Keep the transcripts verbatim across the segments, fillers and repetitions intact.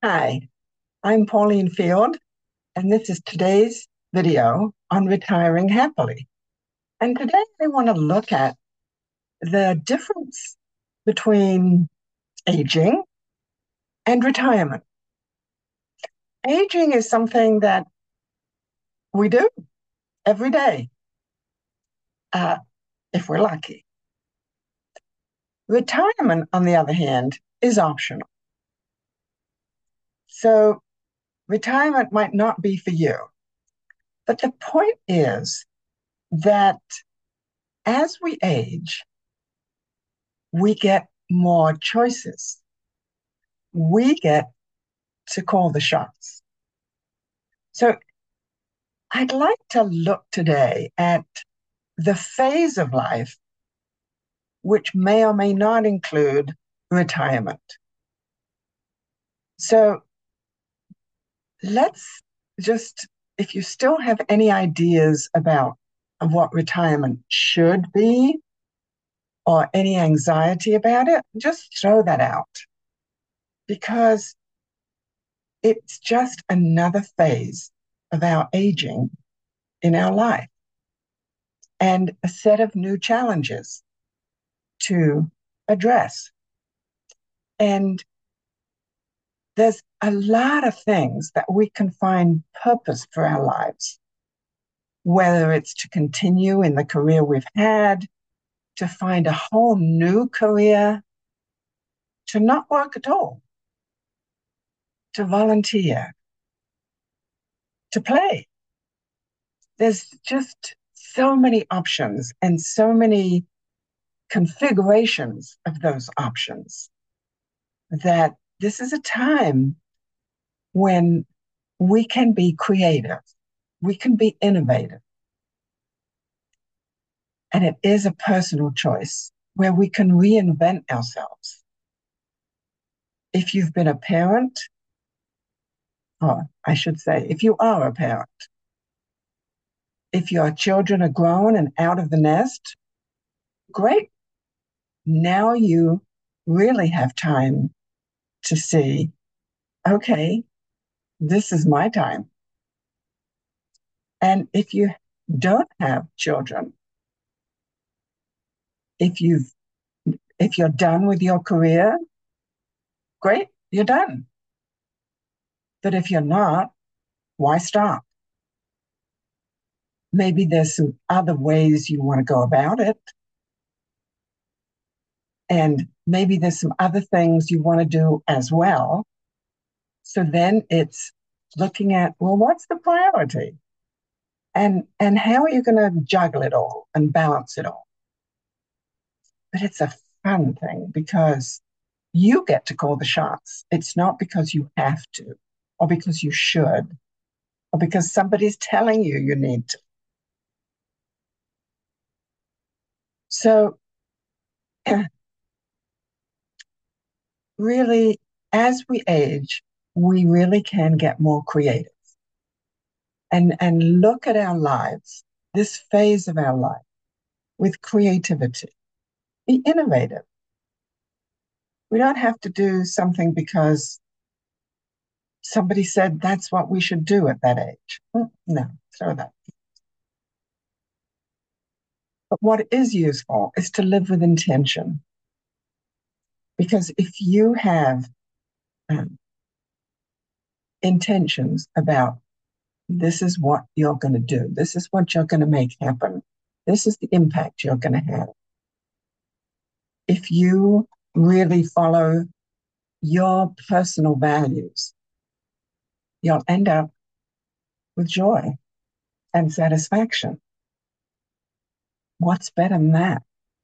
Hi, I'm Pauline Field, and this is today's video on retiring happily. And today I want to look at the difference between aging and retirement. Aging is something that we do every day, uh, if we're lucky. Retirement, on the other hand, is optional. So retirement might not be for you. But the point is that as we age, we get more choices. We get to call the shots. So I'd like to look today at the phase of life which may or may not include retirement. So let's just, if you still have any ideas about what retirement should be or any anxiety about it, just throw that out, because it's just another phase of our aging in our life and a set of new challenges to address. And there's a lot of things that we can find purpose for our lives, whether it's to continue in the career we've had, to find a whole new career, to not work at all, to volunteer, to play. There's just so many options and so many configurations of those options that this is a time when we can be creative, we can be innovative. And it is a personal choice where we can reinvent ourselves. If you've been a parent, or I should say, if you are a parent, if your children are grown and out of the nest, great. Now you really have time to see, okay, this is my time. And if you don't have children, if you've if you're done with your career, great, you're done. But if you're not, why stop? Maybe there's some other ways you want to go about it. And maybe there's some other things you want to do as well. So then it's looking at, well, what's the priority? And, and how are you going to juggle it all and balance it all? But it's a fun thing because you get to call the shots. It's not because you have to, or because you should, or because somebody's telling you you need to. So really, as we age, we really can get more creative and, and look at our lives, this phase of our life, with creativity. Be innovative. We don't have to do something because somebody said that's what we should do at that age. No, throw that. But what is useful is to live with intention. Because if you have um, intentions about this is what you're going to do, this is what you're going to make happen, this is the impact you're going to have. If you really follow your personal values, you'll end up with joy and satisfaction. What's better than that?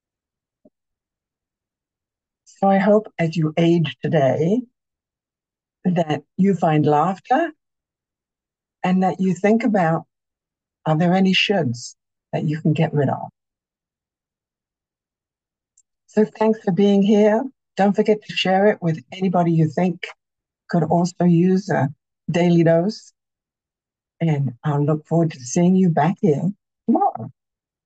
So I hope as you age today that you find laughter and that you think about, are there any shoulds that you can get rid of? So thanks for being here. Don't forget to share it with anybody you think could also use a daily dose. And I'll look forward to seeing you back here tomorrow.